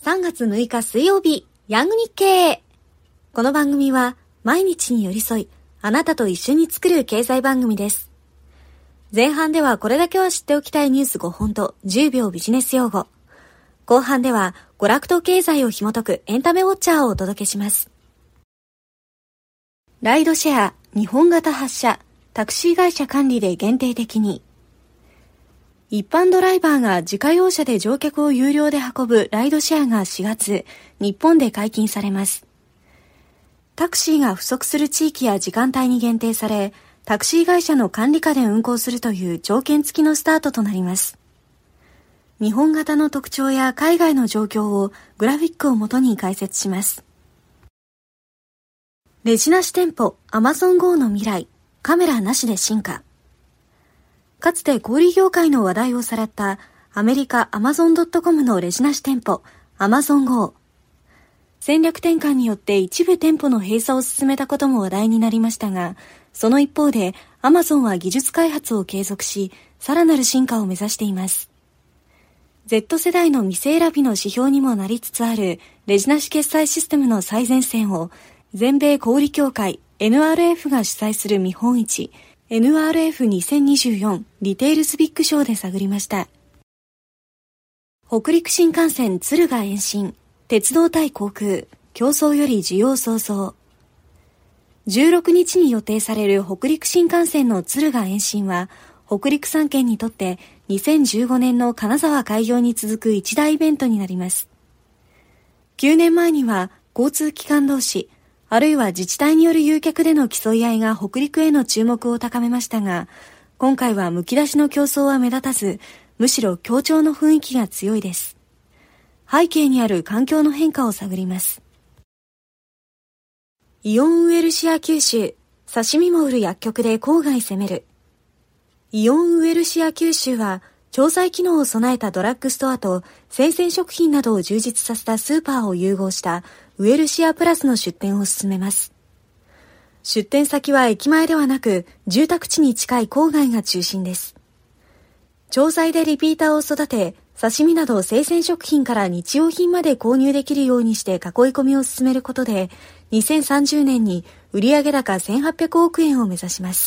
3月6日水曜日、ヤング日経。この番組は毎日に寄り添い、あなたと一緒に作る経済番組です。前半ではこれだけは知っておきたいニュース5本と10秒ビジネス用語。後半では娯楽と経済を紐解くエンタメウォッチャーをお届けします。ライドシェア、日本型発車、タクシー会社管理で限定的に。一般ドライバーが自家用車で乗客を有料で運ぶライドシェアが4月、日本で解禁されます。タクシーが不足する地域や時間帯に限定され、タクシー会社の管理下で運行するという条件付きのスタートとなります。日本型の特徴や海外の状況をグラフィックをもとに解説します。レジなし店舗 Amazon Go の未来、カメラなしで進化。かつて小売業界の話題をさらったアメリカ Amazon.com のレジなし店舗 Amazon Go。戦略転換によって一部店舗の閉鎖を進めたことも話題になりましたが、その一方で Amazon は技術開発を継続し、さらなる進化を目指しています。Z 世代の店選びの指標にもなりつつあるレジなし決済システムの最前線を全米小売協会 NRF が主催する見本市NRF2024 リテールスビッグショーで探りました。北陸新幹線敦賀延伸、鉄道対航空、競争より需要創造。16日に予定される北陸新幹線の敦賀延伸は、北陸3県にとって2015年の金沢開業に続く一大イベントになります。9年前には交通機関同士、あるいは自治体による誘客での競い合いが北陸への注目を高めましたが、今回はむき出しの競争は目立たず、むしろ協調の雰囲気が強いです。背景にある環境の変化を探ります。イオンウエルシア九州、刺身も売る薬局で郊外攻める。イオンウエルシア九州は、調剤機能を備えたドラッグストアと生鮮食品などを充実させたスーパーを融合したウエルシアプラスの出店を進めます。出店先は駅前ではなく住宅地に近い郊外が中心です。調剤でリピーターを育て、刺身など生鮮食品から日用品まで購入できるようにして囲い込みを進めることで、2030年に売上高1800億円を目指します。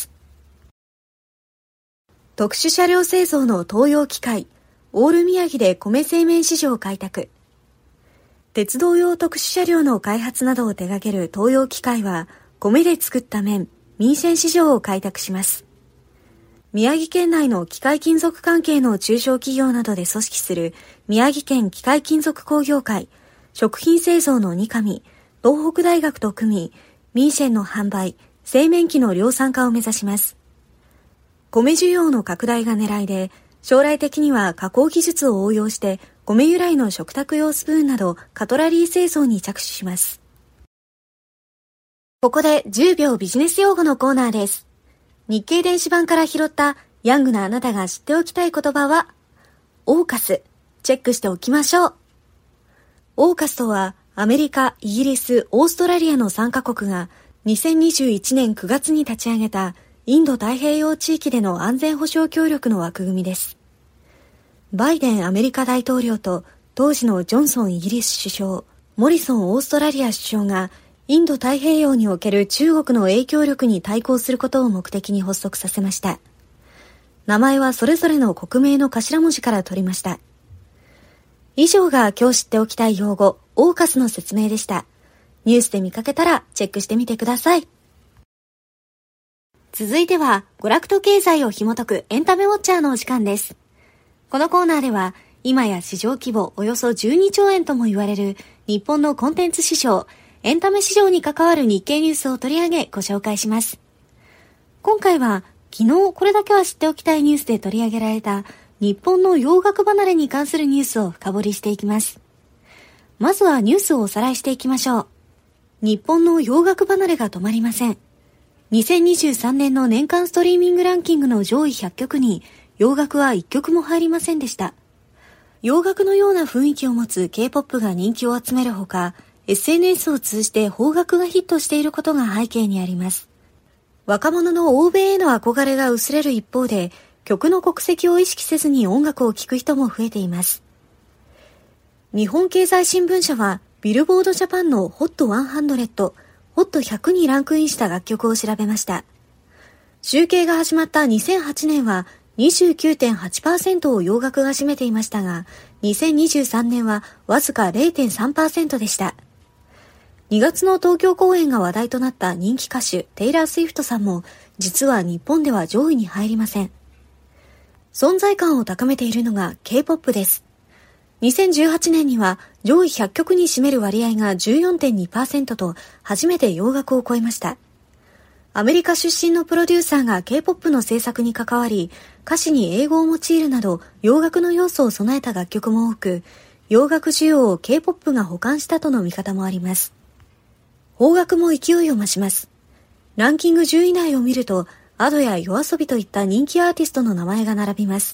特殊車両製造の東洋機械、オール宮城で米製麺市場開拓。鉄道用特殊車両の開発などを手掛ける東洋機械は、米で作った麺、民線市場を開拓します。宮城県内の機械金属関係の中小企業などで組織する宮城県機械金属工業会、食品製造の二上、東北大学と組み、民線の販売、製麺機の量産化を目指します。米需要の拡大が狙いで、将来的には加工技術を応用して米由来の食卓用スプーンなどカトラリー製造に着手します。ここで10秒ビジネス用語のコーナーです。日経電子版から拾ったヤングなあなたが知っておきたい言葉は、オーカス、チェックしておきましょう。オーカスとはアメリカ、イギリス、オーストラリアの3カ国が2021年9月に立ち上げたインド太平洋地域での安全保障協力の枠組みです。バイデンアメリカ大統領と当時のジョンソンイギリス首相、モリソンオーストラリア首相がインド太平洋における中国の影響力に対抗することを目的に発足させました。名前はそれぞれの国名の頭文字から取りました。以上が今日知っておきたい用語、オーカスの説明でした。ニュースで見かけたらチェックしてみてください。続いては、娯楽と経済を紐解くエンタメウォッチャーのお時間です。このコーナーでは、今や市場規模およそ12兆円とも言われる日本のコンテンツ市場、エンタメ市場に関わる日経ニュースを取り上げご紹介します。今回は、昨日これだけは知っておきたいニュースで取り上げられた日本の洋楽離れに関するニュースを深掘りしていきます。まずはニュースをおさらいしていきましょう。日本の洋楽離れが止まりません。2023年の年間ストリーミングランキングの上位100曲に洋楽は1曲も入りませんでした。洋楽のような雰囲気を持つ K-POP が人気を集めるほか、SNS を通じて邦楽がヒットしていることが背景にあります。若者の欧米への憧れが薄れる一方で、曲の国籍を意識せずに音楽を聴く人も増えています。 日本経済新聞社はビルボードジャパンの HOT100、HOT100 にランクインした楽曲を調べました。集計が始まった2008年は 29.8% を洋楽が占めていましたが、2023年はわずか 0.3% でした。2月の東京公演が話題となった人気歌手テイラー・スウィフトさんも実は日本では上位に入りません。存在感を高めているのが K-POP です。2018年には上位100曲に占める割合が 14.2% と初めて洋楽を超えました。アメリカ出身のプロデューサーが K-POP の制作に関わり、歌詞に英語を用いるなど洋楽の要素を備えた楽曲も多く、洋楽需要を K-POP が補完したとの見方もあります。邦楽も勢いを増します。ランキング10位以内を見ると、Ado やYOASOBIといった人気アーティストの名前が並びます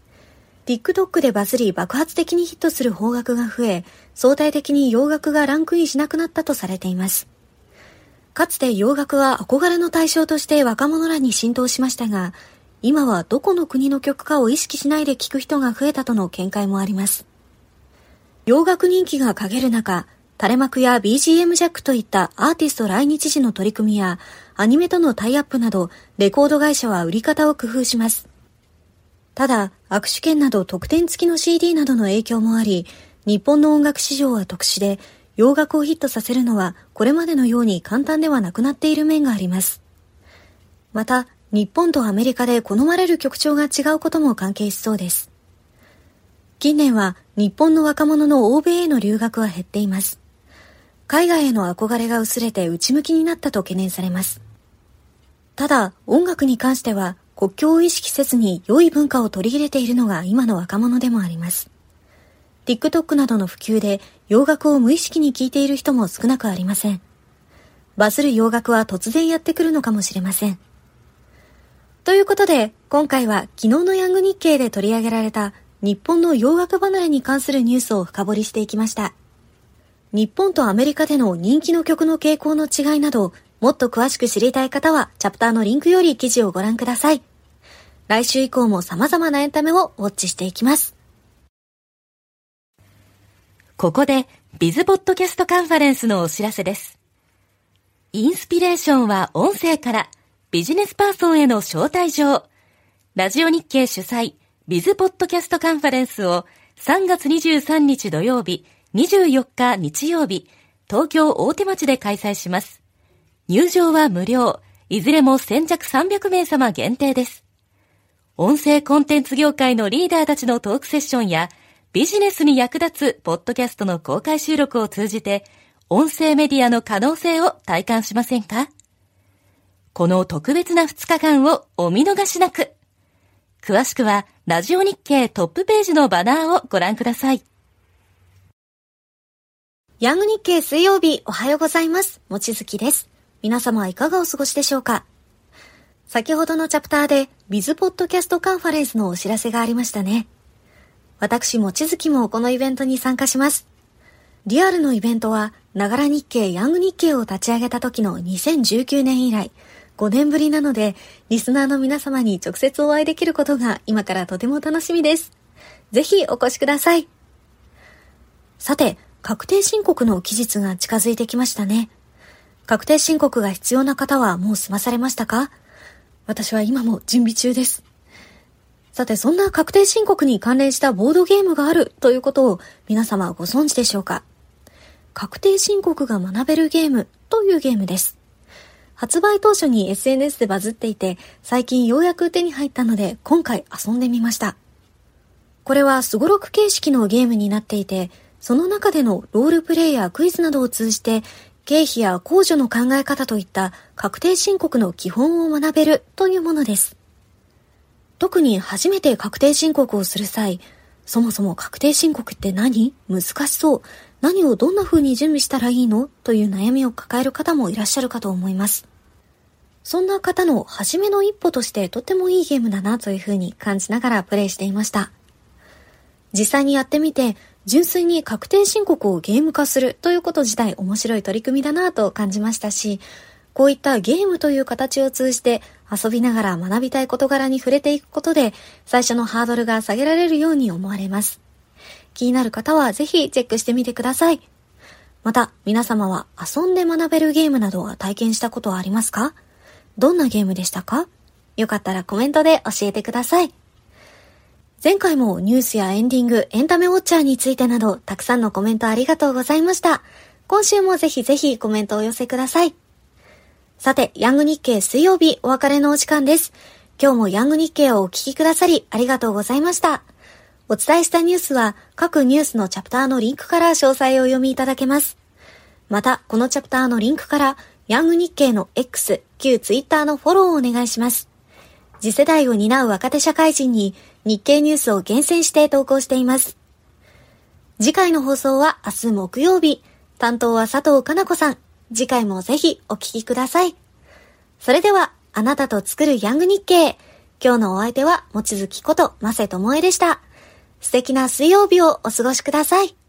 。TikTok でバズり爆発的にヒットする邦楽が増え、相対的に洋楽がランクインしなくなったとされています。かつて洋楽は憧れの対象として若者らに浸透しましたが、今はどこの国の曲かを意識しないで聴く人が増えたとの見解もあります。洋楽人気が陰る中、垂れ幕や BGM ジャックといったアーティスト来日時の取り組みやアニメとのタイアップなどレコード会社は売り方を工夫します。ただ、握手券など特典付きの CD などの影響もあり、日本の音楽市場は特殊で、洋楽をヒットさせるのはこれまでのように簡単ではなくなっている面があります。また、日本とアメリカで好まれる曲調が違うことも関係しそうです。近年は日本の若者の欧米への留学は減っています。海外への憧れが薄れて内向きになったと懸念されます。ただ、音楽に関しては国境を意識せずに良い文化を取り入れているのが今の若者でもあります。TikTok などの普及で洋楽を無意識に聴いている人も少なくありません。バズる洋楽は突然やってくるのかもしれません。ということで、今回は昨日のヤング日経で取り上げられた日本の洋楽離れに関するニュースを深掘りしていきました。日本とアメリカでの人気の曲の傾向の違いなど、もっと詳しく知りたい方はチャプターのリンクより記事をご覧ください。来週以降も様々なエンタメをウォッチしていきます。 ここでビズポッドキャストカンファレンスのお知らせです。インスピレーションは音声から、ビジネスパーソンへの招待状。ラジオ日経主催ビズポッドキャストカンファレンスを3月23日土曜日、24日日曜日、東京大手町で開催します。入場は無料、いずれも先着300名様限定です。音声コンテンツ業界のリーダーたちのトークセッションや、ビジネスに役立つポッドキャストの公開収録を通じて、音声メディアの可能性を体感しませんか？この特別な2日間をお見逃しなく。詳しくは、ラジオ日経トップページのバナーをご覧ください。 ヤング日経水曜日、おはようございます。もちづきです。皆様いかがお過ごしでしょうか？先ほどのチャプターで、ビズポッドキャストカンファレンスのお知らせがありましたね。私、もちづきもこのイベントに参加します。リアルのイベントは、ながら日経ヤング日経を立ち上げた時の2019年以来、5年ぶりなので、リスナーの皆様に直接お会いできることが今からとても楽しみです。ぜひお越しください。さて、確定申告の期日が近づいてきましたね。確定申告が必要な方はもう済まされましたか？私は今も準備中です。さて、そんな確定申告に関連したボードゲームがあるということを皆様ご存知でしょうか？確定申告が学べるゲームというゲームです。発売当初に SNS でバズっていて、最近ようやく手に入ったので今回遊んでみました。これはスゴロク形式のゲームになっていて、その中でのロールプレイやクイズなどを通じて、経費や控除の考え方といった確定申告の基本を学べるというものです。特に初めて確定申告をする際、そもそも確定申告って何？難しそう。何をどんな風に準備したらいいの？という悩みを抱える方もいらっしゃるかと思います。そんな方の初めの一歩としてとてもいいゲームだなという風に感じながらプレイしていました。実際にやってみて、純粋に確定申告をゲーム化するということ自体面白い取り組みだなと感じましたし、こういったゲームという形を通じて遊びながら学びたい事柄に触れていくことで最初のハードルが下げられるように思われます。 気になる方はぜひチェックしてみてください。また、皆様は遊んで学べるゲームなどは体験したことはありますか？どんなゲームでしたか？よかったらコメントで教えてください。前回もニュースやエンディング、エンタメウォッチャーについてなど、たくさんのコメントありがとうございました。今週もぜひぜひコメントをお寄せください。さて、ヤング日経水曜日お別れのお時間です。今日もヤング日経をお聞きくださりありがとうございました。お伝えしたニュースは各ニュースのチャプターのリンクから詳細をお読みいただけます。また、このチャプターのリンクからヤング日経の X、旧 Twitter のフォローをお願いします。次世代を担う若手社会人に日経ニュースを厳選して投稿しています。次回の放送は明日木曜日。担当は佐藤かな子さん。次回もぜひお聞きください。それでは、あなたと作るヤング日経。今日のお相手は、望月こと、ませともえでした。素敵な水曜日をお過ごしください。